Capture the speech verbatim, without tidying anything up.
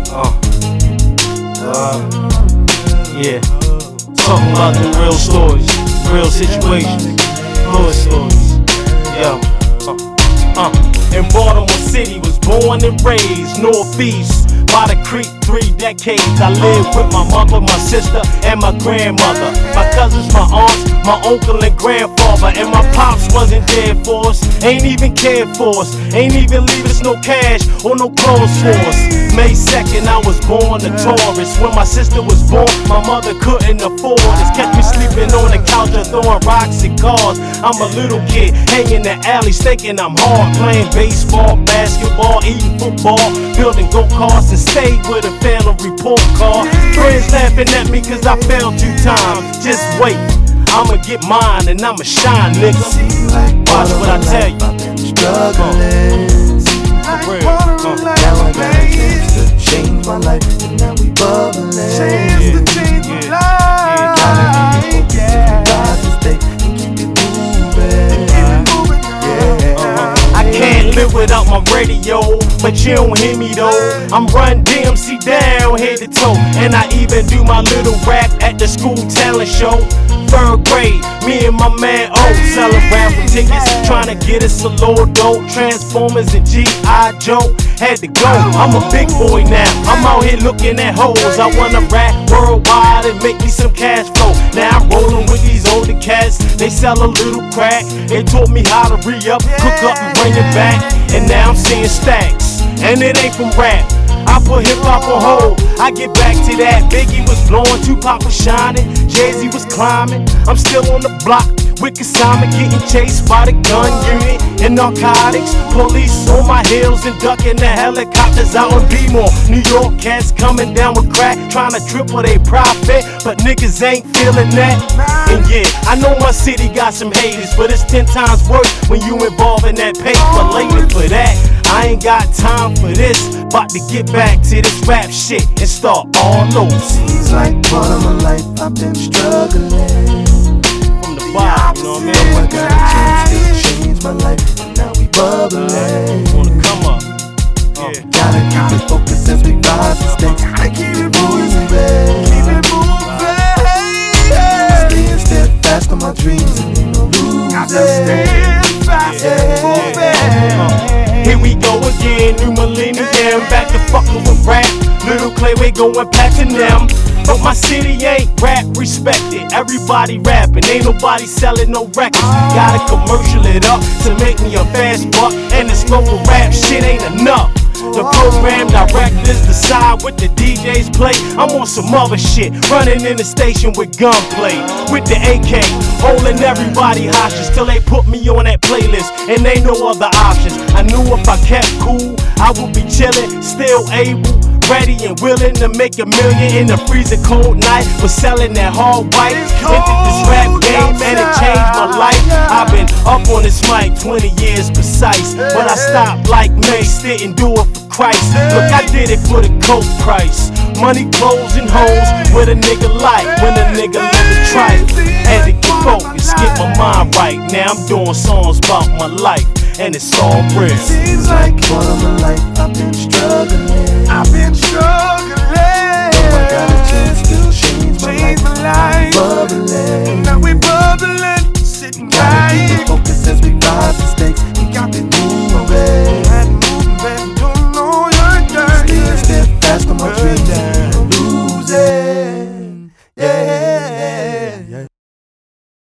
Uh, uh, yeah. Talking about the real stories, real situations, hood stories. Yeah. Uh, uh. In Baltimore City, was born and raised northeast. By the creek, three decades. I lived with my mother, my sister, and my grandmother. My cousins, my aunts, my uncle and grandfather. And my pops wasn't there for us, ain't even cared for us, ain't even leave us no cash or no clothes for us. May second, I was born a Taurus. When my sister was born, my mother couldn't afford us. Kept me sleeping on the couch or throwing rocks and cars. I'm a little kid, hanging in the alleys, thinking I'm hard. Playing baseball, basketball, eating football, building go-karts, and stayed with a fail report card. Friends laughing at me cause I failed two times. Just wait, I'ma get mine and I'ma shine, nigga. Watch what I tell you. I've been struggling. For real. Uh. Now I got a chance to change my life, and now we bubbling. Chance Yeah. to change my Yeah. life. Gotta keep it focused Yeah. and rise to stay and keep it moving. Keep it moving, Yeah. I can't live without my radio, but you don't hear me though. I'm run D M C down head to toe, and I even do my little rap at the school talent show. Third grade, me and my man O selling raffle tickets, trying to get us a little dough. Transformers and G I Joe had to go. I'm a big boy now, I'm out here looking at hoes. I wanna rap worldwide and make me some cash flow. Now I'm rolling with these older cats, they sell a little crack. They taught me how to re-up, cook up and bring it back. And now I'm seeing stacks, and it ain't from rap. I put hip-hop on hold, I get back to that. Biggie was blowing, Tupac was shining, Jay-Z was climbing. I'm still on the block with consignment, getting chased by the gun unit and narcotics. Police on my heels and ducking the helicopters out on D-More. New York cats coming down with crack, trying to triple their profit, but niggas ain't feeling that. And yeah, I know my city got some haters, but it's ten times worse when you involved in that paper. Later for that, I ain't got time for this. About to get back to this rap shit and start all over. Seems like part of my life I've been struggling. From the bottom, you know what I mean? Now I got a chance to change my life, and now we bubbling. Wanna come up? Yeah. Gotta keep it focused as we rise and stay. Gotta keep it moving. Keep it moving. Staying steadfast on my dreams and ain't no losing. Got to stand fast and moving. Here we go again, new millennium, back to fucking with rap. Little Clayway going platinum. But my city ain't rap respected. Everybody rapping, ain't nobody selling no records. Gotta commercial it up to make me a fast buck, and this local rap shit ain't enough. The program directors decide what the D Js play. I'm on some other shit, running in the station with gunplay, with the A K, holding everybody hostage till they put me on that playlist, and ain't no other options. I knew if I kept cool, I would be chillin', still able, ready and willing to make a million in the freezing cold night. Was selling that hard white, entered this rap game and it changed my life. I've been up on this mic twenty years precise, but I stopped like Mace, didn't do it for Christ. Look, I did it for the coke price. Money, clothes, and hoes, what a nigga like when a nigga live a trife. Had to get focused, get my mind right. Now I'm doing songs about my life, and it's all real. Seems like Part of my life I've been struggling.